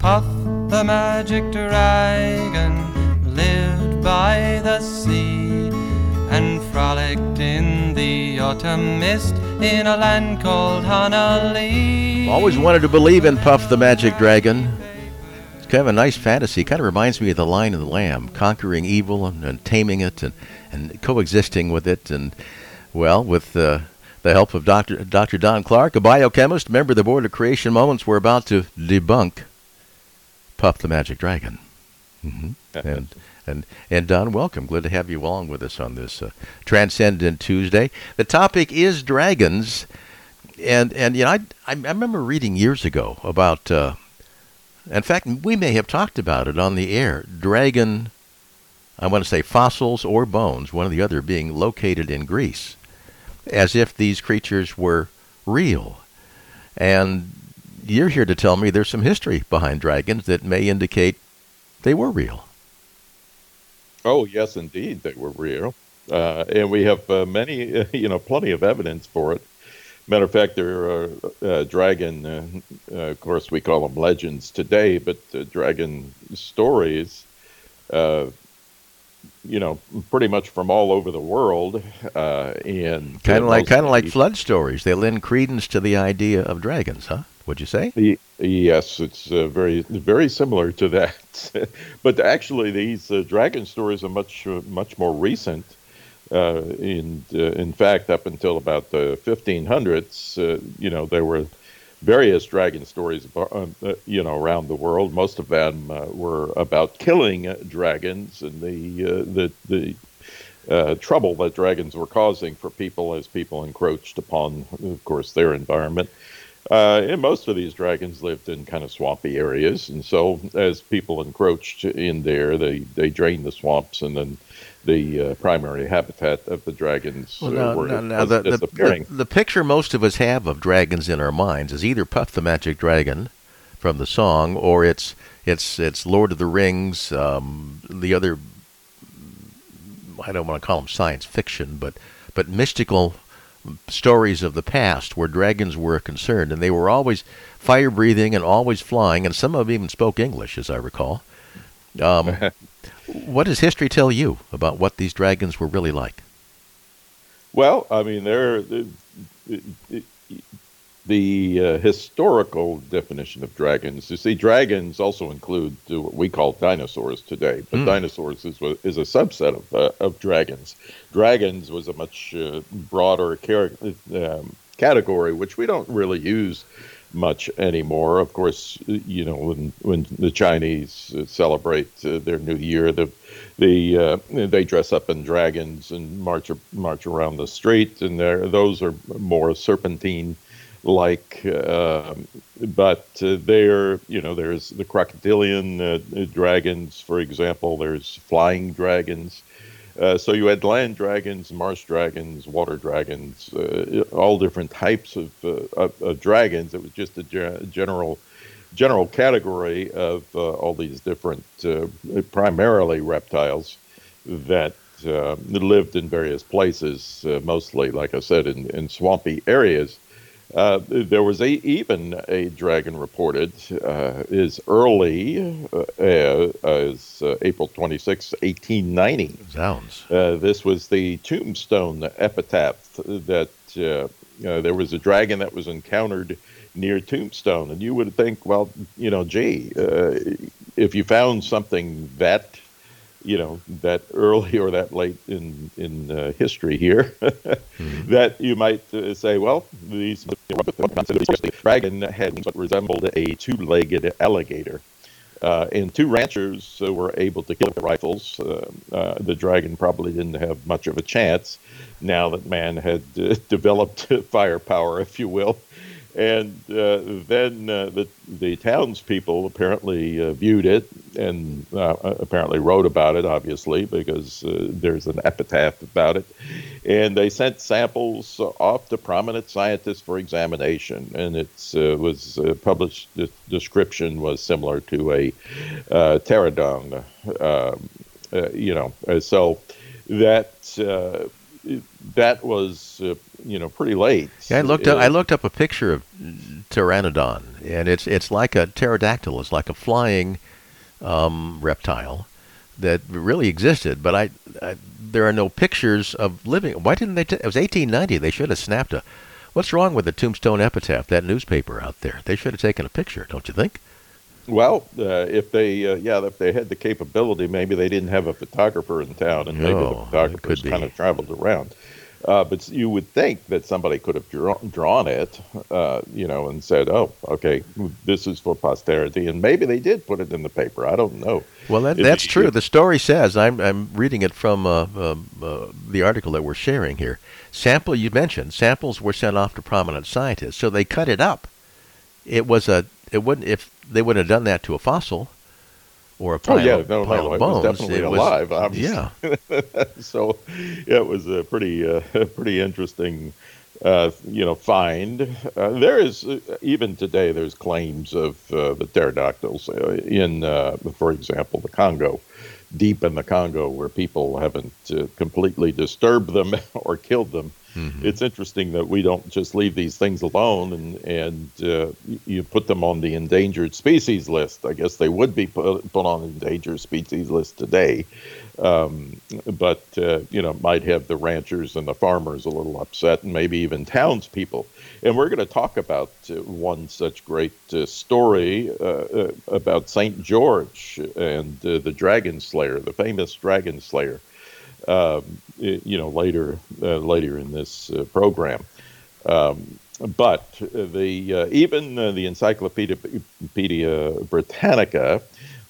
Puff the magic dragon lived by the sea and frolicked in the autumn mist in a land called Honolulu. Always wanted to believe in Puff the Magic Dragon. It's kind of a nice fantasy. Kind of reminds me of The Lion and the Lamb, conquering evil and taming it and coexisting with it. And, well, with the help of Dr. Don Clark, a biochemist, member of the Board of Creation Moments, we're about to debunk Puff the Magic Dragon. Mm-hmm. And Don, welcome. Glad to have you along with us on this Transcendent Tuesday. The topic is dragons, and you know, I remember reading years ago about. In fact, we may have talked about it on the air. Dragon, I want to say fossils or bones, one or the other, being located in Greece, as if these creatures were real. And you're here to tell me there's some history behind dragons that may indicate they were real. Oh, yes, indeed, they were real. And we have plenty of evidence for it. Matter of fact, there are dragon, of course, we call them legends today, but dragon stories, pretty much from all over the world. And kind of like flood stories. They lend credence to the idea of dragons, huh? Would you say? Yes, it's very, very similar to that. But actually, these dragon stories are much more recent. In fact, up until about the 1500s, there were various dragon stories, around the world. Most of them were about killing dragons and the trouble that dragons were causing for people as people encroached upon, of course, their environment. And most of these dragons lived in kind of swampy areas, and so as people encroached in there, they drained the swamps, and then the primary habitat of the dragons was disappearing. The picture most of us have of dragons in our minds is either Puff the Magic Dragon from the song, or it's Lord of the Rings, the other, I don't want to call them science fiction, but mystical stories of the past where dragons were concerned, and they were always fire-breathing and always flying, and some of them even spoke English, as I recall. What does history tell you about what these dragons were really like? Well, I mean, the historical definition of dragons. You see, dragons also include what we call dinosaurs today, but dinosaurs is a subset of dragons. Dragons was a much broader category, which we don't really use much anymore. Of course, when the Chinese celebrate their New Year, they dress up in dragons and march around the street, and those are more serpentine like, but there's the crocodilian dragons, for example. There's flying dragons. So you had land dragons, marsh dragons, water dragons, all different types of dragons. It was just a general category of all these different, primarily reptiles that lived in various places, mostly, like I said, in swampy areas. There was even a dragon reported as early as April 26, 1890. Sounds. This was the tombstone epitaph that there was a dragon that was encountered near Tombstone. And you would think, well, if you found something that early or that late in history here, that you might say, well, these dragon had what resembled a two-legged alligator. And two ranchers were able to kill with rifles. The dragon probably didn't have much of a chance now that man had developed firepower, if you will. And then the townspeople apparently viewed it and apparently wrote about it, obviously, because there's an epitaph about it. And they sent samples off to prominent scientists for examination. And it was published, the description was similar to a pterodon, so that that was pretty late. Yeah, I looked up a picture of pteranodon, and it's like a pterodactyl. It's like a flying reptile that really existed, but there are no pictures of living. Why didn't they? It was 1890. They should have snapped a. What's wrong with the Tombstone Epitaph? That newspaper out there. They should have taken a picture, don't you think? Well, if they had the capability, maybe they didn't have a photographer in town, and maybe the photographers kind of traveled around. But you would think that somebody could have drawn it, and said, "Oh, okay, this is for posterity," and maybe they did put it in the paper. I don't know. Well, that's true. The story says, I'm reading it from the article that we're sharing here. You mentioned samples were sent off to prominent scientists, so they cut it up. It wouldn't if they wouldn't have done that to a fossil or a pile of bones. It was definitely alive. Obviously. Yeah. So it was a pretty interesting, find. There is even today. There's claims of the pterodactyls in, for example, the Congo, deep in the Congo, where people haven't completely disturbed them or killed them. Mm-hmm. It's interesting that we don't just leave these things alone and you put them on the endangered species list. I guess they would be put on the endangered species list today, but might have the ranchers and the farmers a little upset, and maybe even townspeople. And we're going to talk about one such great story about St. George and the Dragon Slayer, the famous Dragon Slayer. Later in this program. But even the Encyclopedia Britannica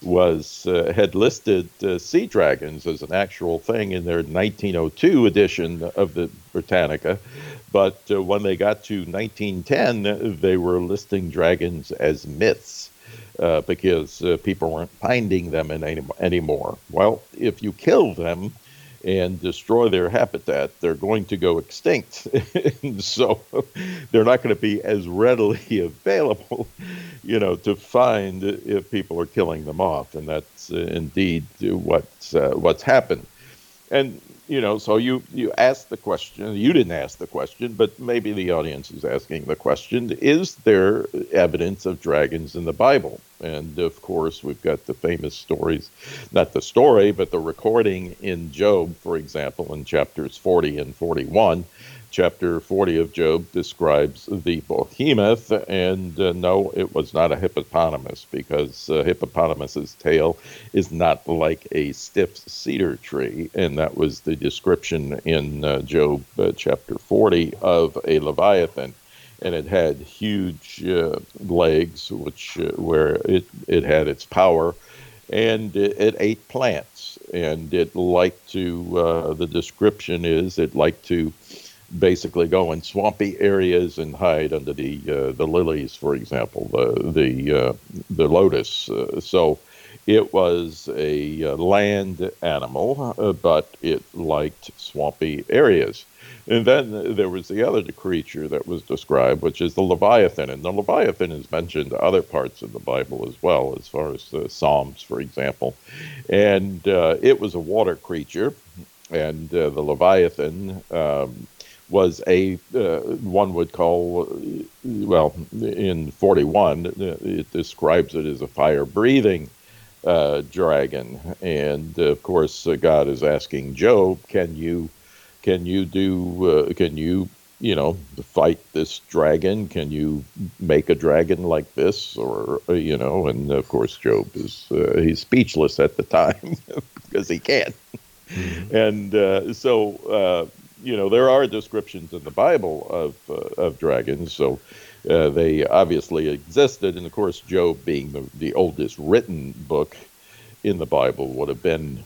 had listed sea dragons as an actual thing in their 1902 edition of the Britannica. But when they got to 1910, they were listing dragons as myths. Because people weren't finding them anymore. Well, if you kill them and destroy their habitat, they're going to go extinct. So they're not going to be as readily available, to find if people are killing them off. And that's indeed what's happened. And, so you asked the question, you didn't ask the question, but maybe the audience is asking the question, is there evidence of dragons in the Bible? And of course, we've got the famous stories, not the story, but the recording in Job, for example, in chapters 40 and 41. Chapter 40 of Job describes the behemoth, and no, it was not a hippopotamus, because hippopotamus's tail is not like a stiff cedar tree, and that was the description in Job chapter 40 of a leviathan. And it had huge legs, where it had its power, and it ate plants, and it liked to. The description is it liked to basically go in swampy areas and hide under the lilies, for example, the lotus. So it was a land animal, but it liked swampy areas. And then there was the other creature that was described, which is the Leviathan. And the Leviathan is mentioned in other parts of the Bible as well, as far as the Psalms, for example. And it was a water creature. And the Leviathan was one would call, in 41, it describes it as a fire-breathing dragon. And, of course, God is asking Job, can you fight this dragon? Can you make a dragon like this? Or, and of course, Job he's speechless at the time because he can't. Mm-hmm. And so there are descriptions in the Bible of dragons. So they obviously existed. And of course, Job being the oldest written book in the Bible would have been,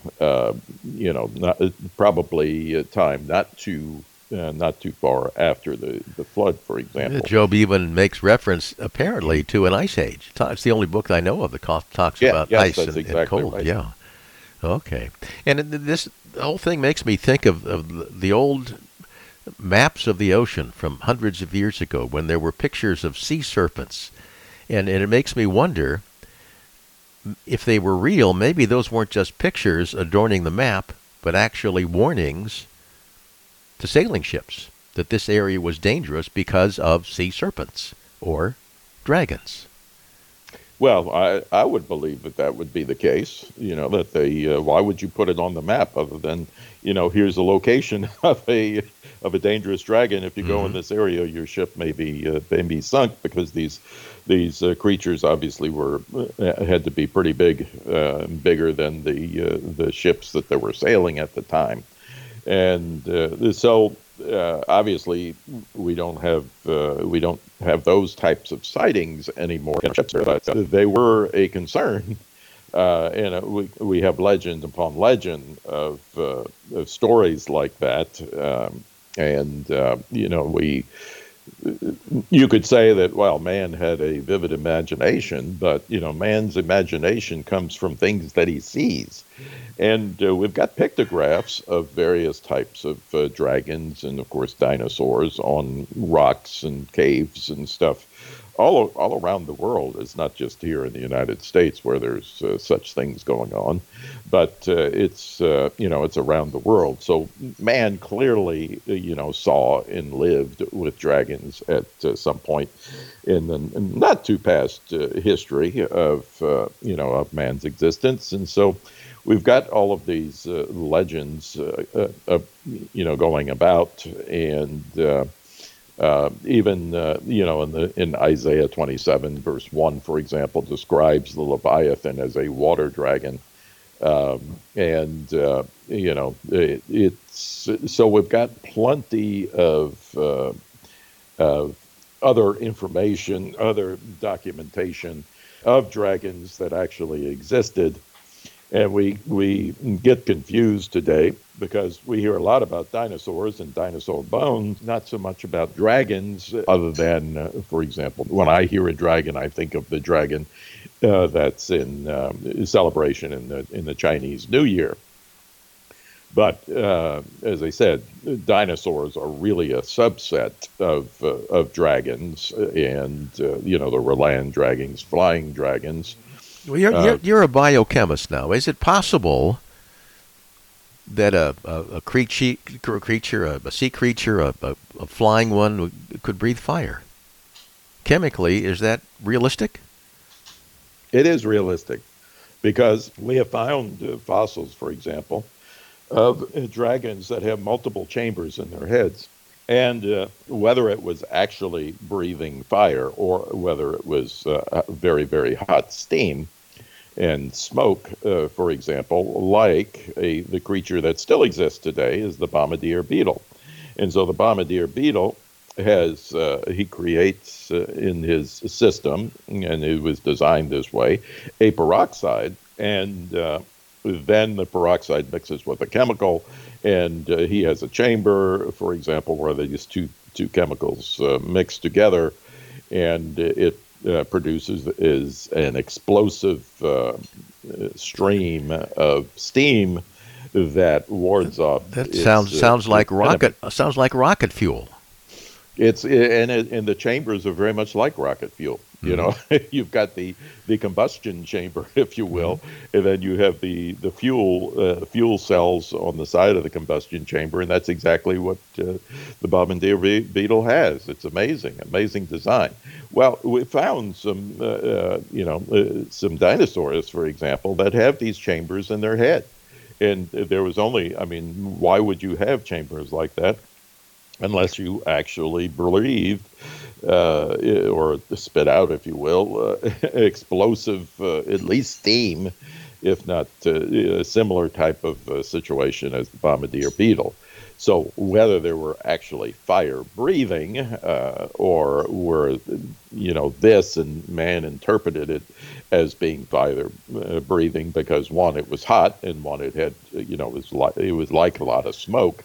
probably a time not too far after the flood, for example. Job even makes reference, apparently, to an ice age. It's the only book I know of that talks about ice and cold. Right. Yeah. Okay. And the whole thing makes me think of the old maps of the ocean from hundreds of years ago, when there were pictures of sea serpents. And it makes me wonder, if they were real, maybe those weren't just pictures adorning the map, but actually warnings to sailing ships that this area was dangerous because of sea serpents or dragons. Well, I would believe that that would be the case. That they why would you put it on the map other than here's the location of a dangerous dragon. If you go in this area, your ship may be sunk because these creatures obviously had to be pretty big, bigger than the ships that they were sailing at the time, and so obviously we don't have those types of sightings anymore. But they were a concern, and we have legend upon legend of stories like that, and you could say that, well, man had a vivid imagination, but man's imagination comes from things that he sees. And we've got pictographs of various types of dragons and, of course, dinosaurs on rocks and caves and stuff all around the world. It's not just here in the United States where there's such things going on, but it's around the world. So man clearly, saw and lived with dragons at some point in the not too past history of man's existence. And so we've got all of these legends, going about, and even in Isaiah 27 verse 1, for example, describes the Leviathan as a water dragon, it's so we've got plenty of other information, other documentation of dragons that actually existed. And we get confused today because we hear a lot about dinosaurs and dinosaur bones, not so much about dragons, other than, for example, when I hear a dragon, I think of the dragon that's in celebration in the Chinese New Year. But as I said, dinosaurs are really a subset of dragons, and there were land dragons, flying dragons. Well, you're a biochemist now. Is it possible that a creature, a sea creature, a flying one, could breathe fire? Chemically, is that realistic? It is realistic, because we have found fossils, for example, of dragons that have multiple chambers in their heads. And whether it was actually breathing fire or whether it was very, very hot steam and smoke, for example, like the creature that still exists today is the bombardier beetle. And so the bombardier beetle he creates in his system, and it was designed this way, a peroxide, and then the peroxide mixes with a chemical, and he has a chamber, for example, where these two chemicals mix together, and it produces is an explosive stream of steam that wards off. That sounds like rocket. Sounds like rocket fuel. And the chambers are very much like rocket fuel. You've got the combustion chamber, if you will, and then you have the fuel cells on the side of the combustion chamber, and that's exactly what the bombardier beetle has. It's amazing design. Well, we found some dinosaurs, for example, that have these chambers in their head, and there was why would you have chambers like that unless you actually believed or spit out, if you will, explosive, at least steam, if not a similar type of situation as the bombardier beetle. So whether there were actually fire breathing or were, this, and man interpreted it as being fire breathing because one, it was hot, and one, it had, it was like a lot of smoke.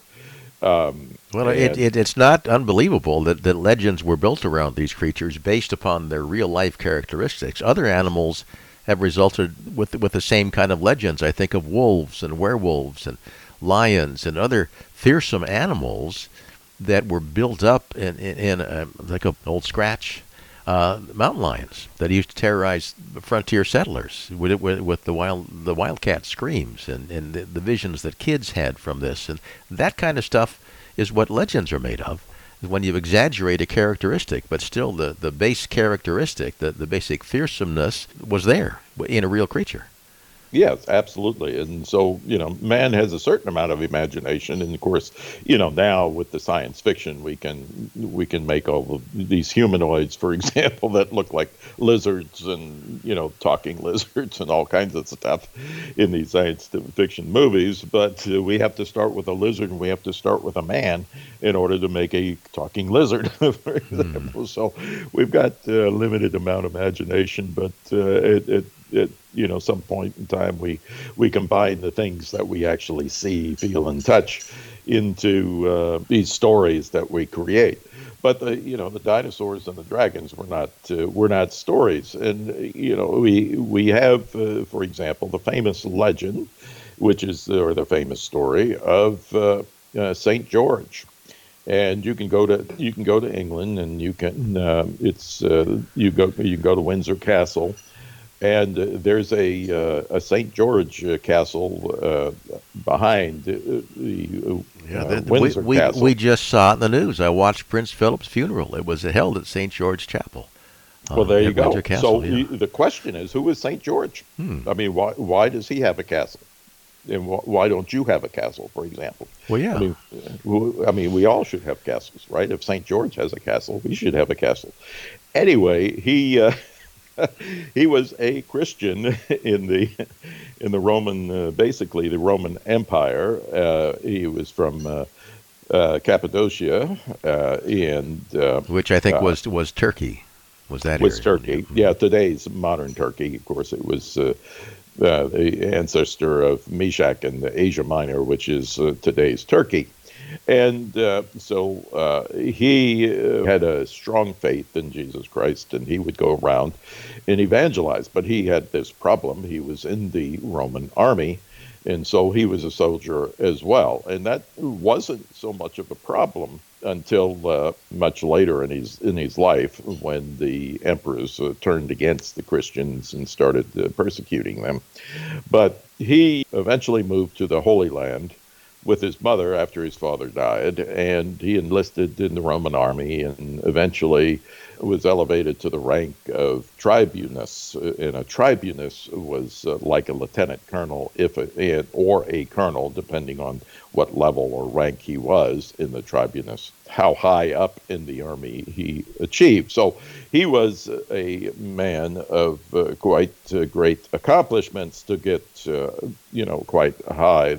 It's not unbelievable that legends were built around these creatures based upon their real-life characteristics. Other animals have resulted with the same kind of legends. I think of wolves and werewolves and lions and other fearsome animals that were built up in like an old scratch, mountain lions that used to terrorize frontier settlers with the wildcat screams and the visions that kids had from this. And that kind of stuff is what legends are made of. When you exaggerate a characteristic, but still the base characteristic, the basic fearsomeness was there in a real creature. Yes, absolutely. And so, man has a certain amount of imagination. And of course, now with the science fiction, we can make all of these humanoids, for example, that look like lizards and, talking lizards and all kinds of stuff in these science fiction movies. But we have to start with a lizard and we have to start with a man in order to make a talking lizard, for example. So we've got a limited amount of imagination, but at some point in time, we combine the things that we actually see, feel, and touch into these stories that we create. But the dinosaurs and the dragons were not stories, and we have, for example, the famous legend, or the famous story of Saint George. And you can go to England, and you can you can go to Windsor Castle. And there's a St. George castle behind the Windsor Castle. We just saw it in the news. I watched Prince Philip's funeral. It was held at St. George Chapel. Well, there you go. Windsor Castle, so the question is, who is St. George? I mean, why does he have a castle? And why don't you have a castle, for example? Well, yeah. I mean, we all should have castles, right? If St. George has a castle, we should have a castle. Anyway, he was a Christian in the Roman, basically the Roman Empire. He was from Cappadocia, and which I think was Turkey. Was that was area? Turkey? Yeah, today's modern Turkey. Of course, it was the ancestor of Meshach and Asia Minor, which is today's Turkey. And so he had a strong faith in Jesus Christ, and he would go around and evangelize. But he had this problem. He was in the Roman army, and so he was a soldier as well. And that wasn't so much of a problem until much later in his life, when the emperors turned against the Christians and started persecuting them. But he eventually moved to the Holy Land with his mother after his father died, and he enlisted in the Roman army and eventually was elevated to the rank of tribunus. And a tribunus was like a lieutenant colonel or a colonel, depending on what level or rank he was in the tribunus, how high up in the army he achieved. So he was a man of quite great accomplishments to get, quite high.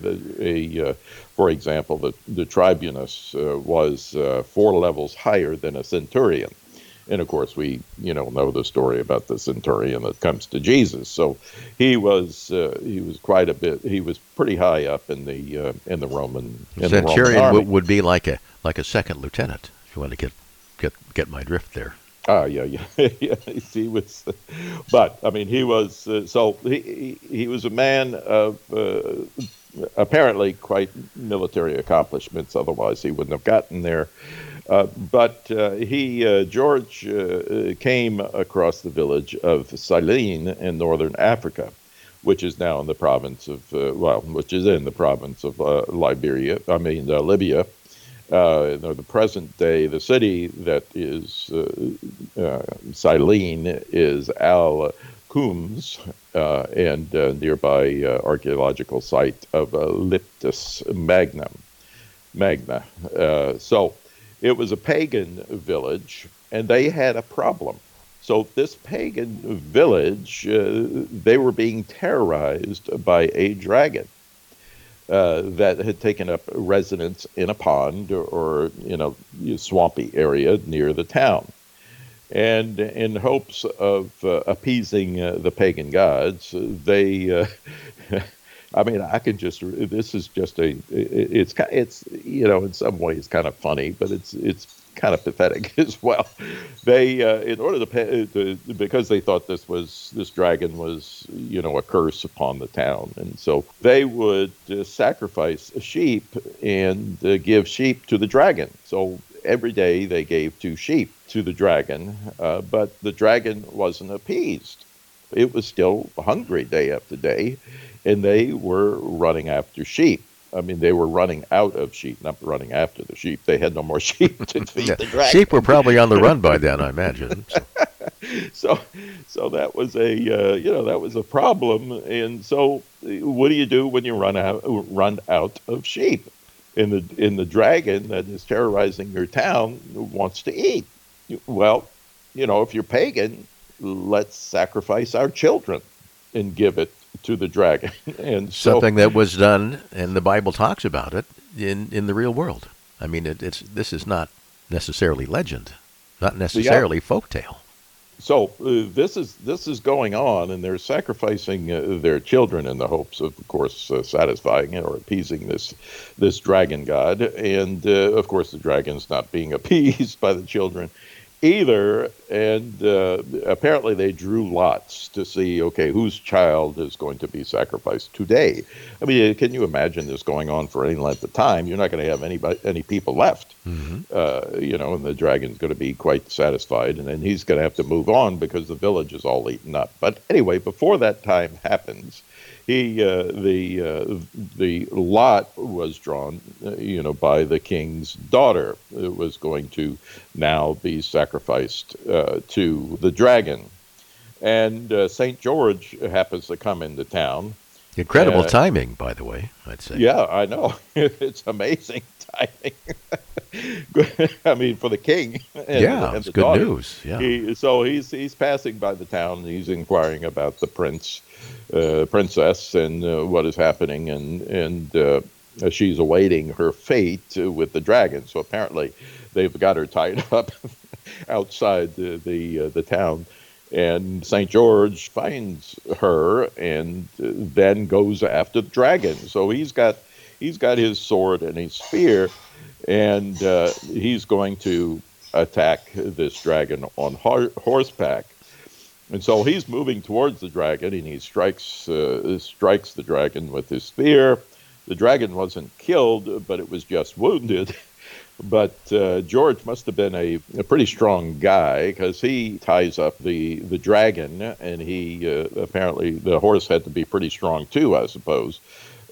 For example, the tribunus was 4 levels higher than a centurion. And of course, we know the story about the centurion that comes to Jesus. So he was quite a bit. He was pretty high up in the Roman. Centurion would be like a second lieutenant. If you want to get my drift there. Yeah. He was, but I mean, he was. So he was a man of apparently quite military accomplishments. Otherwise, he wouldn't have gotten there. But George came across the village of Cyllene in northern Africa, which is now in the province of, which is in the province of Libya. The present day, the city that is Cyllene is Al-Qums, and nearby archaeological site of Lyptus Magna. So it was a pagan village, and they had a problem. So this pagan village, they were being terrorized by a dragon that had taken up residence in a pond or swampy area near the town. And in hopes of appeasing the pagan gods, they I mean, this is just it's in some ways kind of funny, but it's kind of pathetic as well. They, in order to because they thought this dragon was, a curse upon the town. And so they would sacrifice a sheep and give sheep to the dragon. So every day they gave 2 sheep to the dragon, but the dragon wasn't appeased. It was still hungry day after day, and they were running after sheep. I mean, they were running out of sheep, not running after the sheep. They had no more sheep to feed Yeah. the dragon. Sheep were probably on the run by then, I imagine. So that was that was a problem. And so, what do you do when you run out of sheep? And the dragon that is terrorizing your town wants to eat. Well, if you're pagan, let's sacrifice our children and give it to the dragon. And so, Something that was done, and the Bible talks about it in the real world. I mean, this is not necessarily legend, not necessarily folktale. So this is going on, and they're sacrificing their children in the hopes of course, satisfying or appeasing this dragon god. And of course, the dragon's not being appeased by the children either. And apparently, they drew lots to see, okay, whose child is going to be sacrificed today. I mean, can you imagine this going on for any length of time? You're not going to have any people left. And the dragon's going to be quite satisfied, and then he's going to have to move on because the village is all eaten up. But anyway, before that time happens, the lot was drawn, by the king's daughter. It was going to now be sacrificed to the dragon, and Saint George happens to come into town. Incredible timing, by the way, I'd say. Yeah, I know. It's amazing timing. I mean, for the king. And it's the good daughter. news. Yeah. He's passing by the town. And he's inquiring about the princess, and what is happening, and she's awaiting her fate with the dragon. So apparently, they've got her tied up outside the town. And St. George finds her and then goes after the dragon. So he's got his sword and his spear, and he's going to attack this dragon on horseback. And so he's moving towards the dragon, and he strikes the dragon with his spear. The dragon wasn't killed, but it was just wounded. But George must have been a pretty strong guy, because he ties up the dragon, and he apparently the horse had to be pretty strong too, I suppose.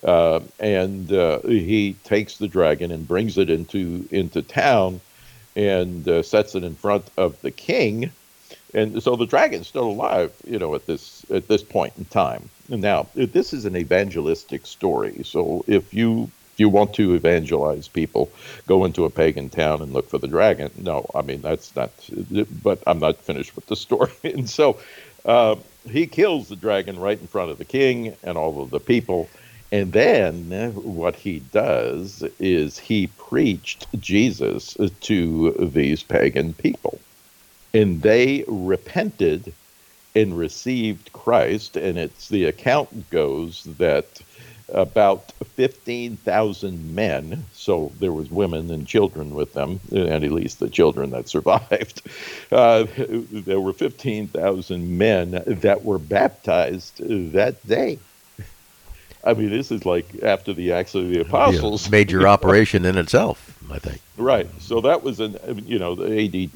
And he takes the dragon and brings it into town, and sets it in front of the king. And so the dragon's still alive, at this point in time. And now, this is an evangelistic story. So if you want to evangelize people, go into a pagan town and look for the dragon. No, I mean, that's not, but I'm not finished with the story. And so he kills the dragon right in front of the king and all of the people. And then what he does is he preached Jesus to these pagan people. And they repented and received Christ. And the account goes that about 15,000 men, so there was women and children with them, and at least the children that survived. There were 15,000 men that were baptized that day. I mean, this is like after the Acts of the Apostles. Yeah, major operation in itself, I think. Right. So that was the AD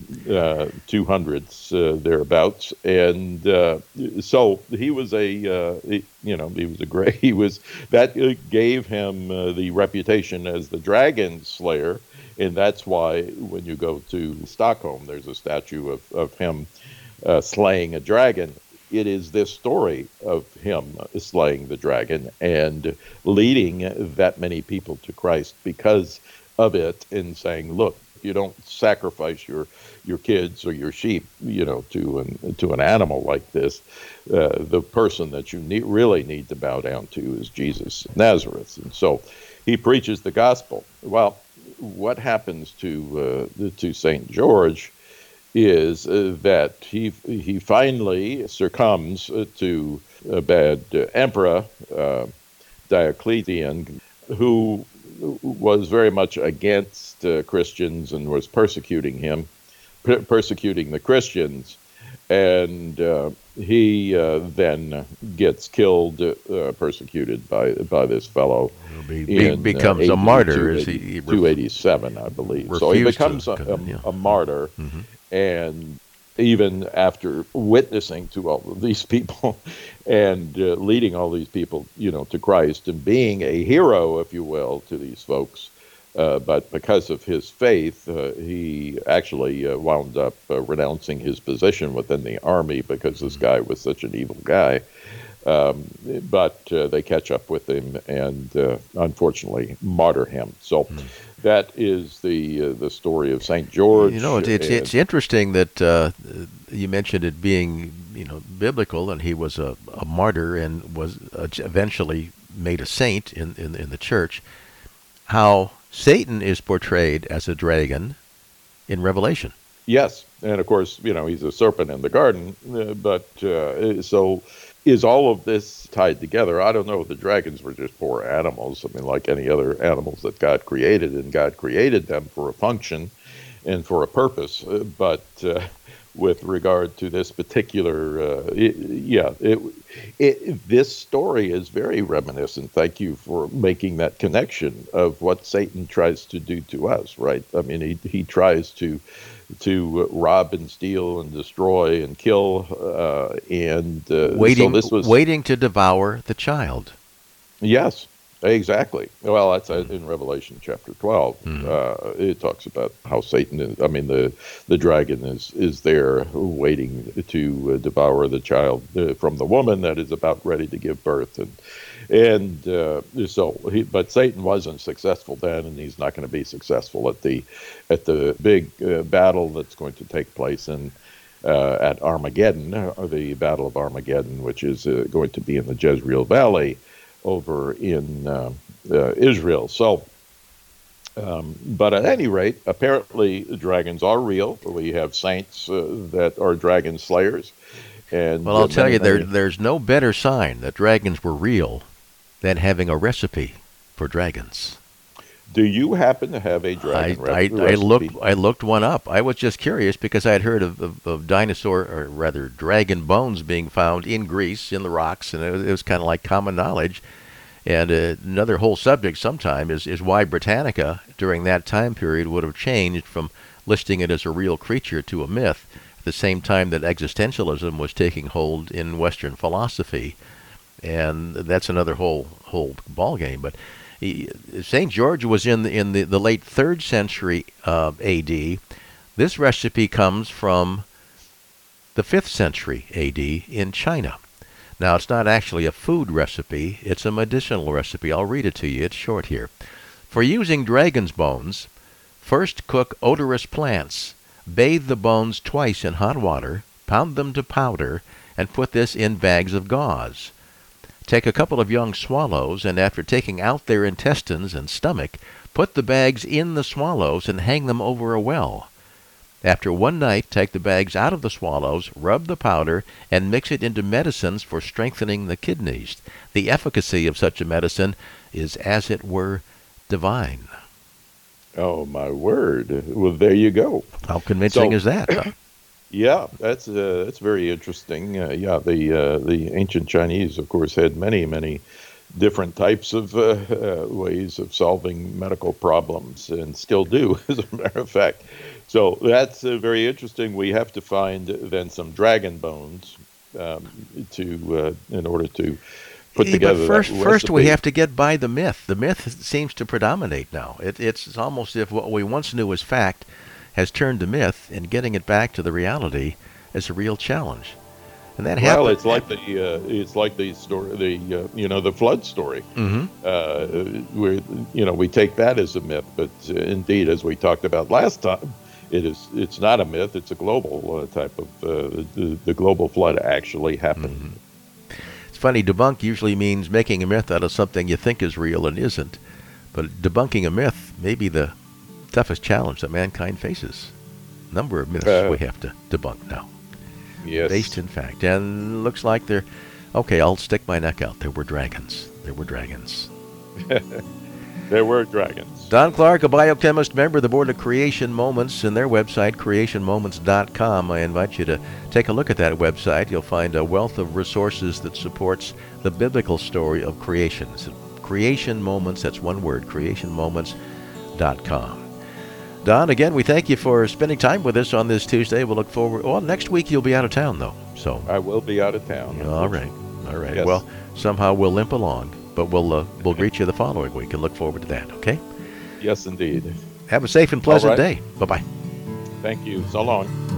200s thereabouts, and so he was that gave him the reputation as the dragon slayer, and that's why when you go to Stockholm, there's a statue of him slaying a dragon. It is this story of him slaying the dragon and leading that many people to Christ because of it, and saying, look, you don't sacrifice your kids or your sheep, to an animal like this. The person that you really need to bow down to is Jesus of Nazareth. And so he preaches the gospel. Well, what happens to St. George is that he finally succumbs to a bad emperor, Diocletian, who was very much against Christians and was persecuting the Christians. And he then gets killed, persecuted by this fellow. He becomes a martyr. 287, I believe. So he becomes a martyr. Mm-hmm. And even after witnessing to all of these people and leading all these people, to Christ and being a hero, if you will, to these folks. But because of his faith, he actually wound up renouncing his position within the army because this guy was such an evil guy. But they catch up with him and unfortunately martyr him. So that is the story of St. George. It's interesting that you mentioned it being biblical, and he was a martyr and was eventually made a saint in the church. How Satan is portrayed as a dragon in Revelation. Yes, and of course, he's a serpent in the garden, but so is all of this tied together? I don't know. The dragons were just poor animals. I mean, like any other animals that God created, and God created them for a function and for a purpose. But with regard to this particular, this story is very reminiscent. Thank you for making that connection of what Satan tries to do to us, right? I mean, he tries to rob and steal and destroy and kill, waiting to devour the child. Yes, exactly. Well, that's in Revelation chapter 12. It talks about how Satan is. I mean, the dragon is there waiting to devour the child from the woman that is about ready to give birth, but Satan wasn't successful then, and he's not going to be successful at the big battle that's going to take place at Armageddon, the Battle of Armageddon, which is going to be in the Jezreel Valley over in Israel. So, but at any rate, apparently dragons are real. We have saints that are dragon slayers. And well, I'll tell you, there's no better sign that dragons were real than having a recipe for dragons. Do you happen to have a dragon recipe? I looked one up. I was just curious because I had heard of dinosaur, or rather dragon bones being found in Greece, in the rocks, and it was kind of like common knowledge. And another whole subject sometime is why Britannica during that time period would have changed from listing it as a real creature to a myth at the same time that existentialism was taking hold in Western philosophy. And that's another whole ball game. But St. George was in the late 3rd century A.D. This recipe comes from the 5th century A.D. in China. Now, it's not actually a food recipe. It's a medicinal recipe. I'll read it to you. It's short here. For using dragon's bones, first cook odorous plants. Bathe the bones twice in hot water, pound them to powder, and put this in bags of gauze. Take a couple of young swallows, and after taking out their intestines and stomach, put the bags in the swallows and hang them over a well. After one night, take the bags out of the swallows, rub the powder, and mix it into medicines for strengthening the kidneys. The efficacy of such a medicine is, as it were, divine. Oh, my word. Well, there you go. How convincing is that? Huh? Yeah, that's very interesting. The ancient Chinese, of course, had many different types of ways of solving medical problems, and still do, as a matter of fact. So that's very interesting. We have to find then some dragon bones in order to put together. But first we have to get by the myth. The myth seems to predominate now. It's almost as if what we once knew as fact has turned to myth, and getting it back to the reality is a real challenge. And that happened. Well, it's like the story, the flood story. Where we take that as a myth, but indeed, as we talked about last time, it's not a myth. It's a global type of the global flood actually happened. It's funny. Debunk usually means making a myth out of something you think is real and isn't. But debunking a myth may be the toughest challenge that mankind faces. Number of myths we have to debunk now. Yes. Based in fact. And looks like they're... Okay, I'll stick my neck out. There were dragons. There were dragons. There were dragons. Don Clark, a biochemist, member of the board of Creation Moments, and their website, creationmoments.com. I invite you to take a look at that website. You'll find a wealth of resources that supports the biblical story of creation. So Creation Moments, that's one word, creationmoments.com. Don, again, we thank you for spending time with us on this Tuesday. We'll look forward. Well, next week you'll be out of town, though. So I will be out of town. All right. Yes. Well, somehow we'll limp along, but we'll greet you the following week and look forward to that. Okay. Yes, indeed. Have a safe and pleasant All right. day. Bye-bye. Thank you. So long.